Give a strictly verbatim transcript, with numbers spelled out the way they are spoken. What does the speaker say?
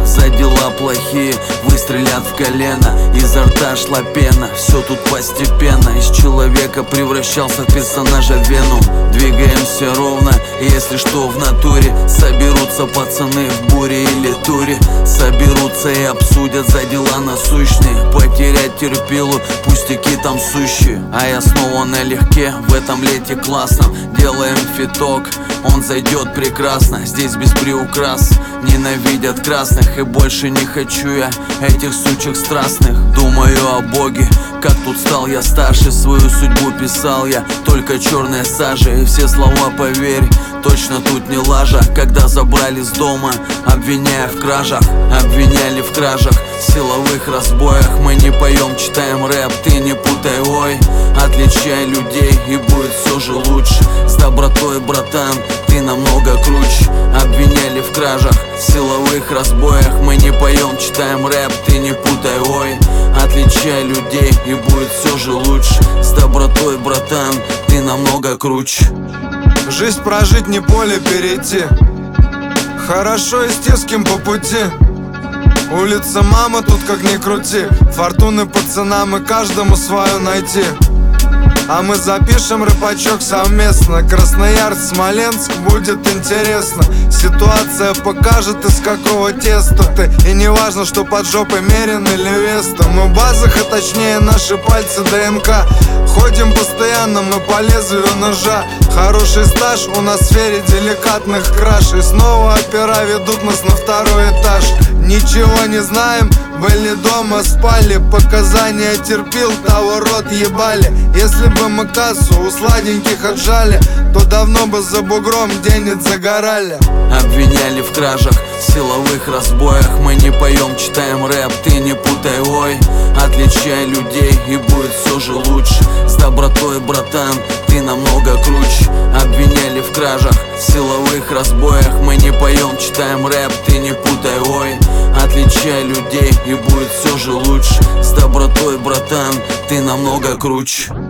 за дела плохие выстрелят в колено. Изо рта шла пена, все тут постепенно. Из человека превращался в персонажа Веном. Двигаемся ровно, если что в натуре. Соберутся пацаны в буре или туре. Соберутся и обсудят за дела насущные. Потерять терпилу, пустяки там сущие. А я снова налегке, в этом лете классном. Делаем фиток, он зайдет прекрасно. Здесь без приукрас, ненавидят красных. И больше не хочу я этих сучек страстных. Думаю о Боге, как тут стал я старше. Свою судьбу писал я, только черная сажа. И все слова, поверь, точно тут не лажа. Когда забрали с дома, обвиняя в кражах. Обвиняли в кражах, силовых разбоях. Мы не поем, читаем рэп, ты не путай, ой. Отличай людей, и будет все же лучше. С добротой, братан, ты намного круче. Обвиняли в кражах, силовых разбоях. Мы не поем, читаем рэп, ты не путай, ой. Отличай людей, и будет все же лучше. С добротой, братан, ты намного круче. Жизнь прожить, не поле перейти. Хорошо идти с кем по пути. Улица мама, тут как ни крути. Фортуны пацанам и каждому свою найти. А мы запишем рэпачок совместно. Красноярск, Смоленск, будет интересно. Ситуация покажет, из какого теста ты. И не важно, что под жопой мерен или веста. Мы в базах, а точнее наши пальцы ДНК. Ходим постоянно, мы по лезвию ножа. Хороший стаж у нас в сфере деликатных краш. И снова опера ведут нас на второй этаж. Ничего не знаем, были дома, спали. Показания терпил, того рот ебали. Если бы мы кассу у сладеньких отжали, то давно бы за бугром денег загорали. Обвиняли в кражах, силовых разбоях. Мы не поем, читаем рэп, ты не путай, ой. Отличай людей, и будет все же лучше. С добротой, братан, ты намного круче. Обвиняли в кражах, силовых разбоях. Мы не поем, читаем рэп, ты не путай, ой. Отличай людей, и будет все же лучше. С добротой, братан, ты намного круче.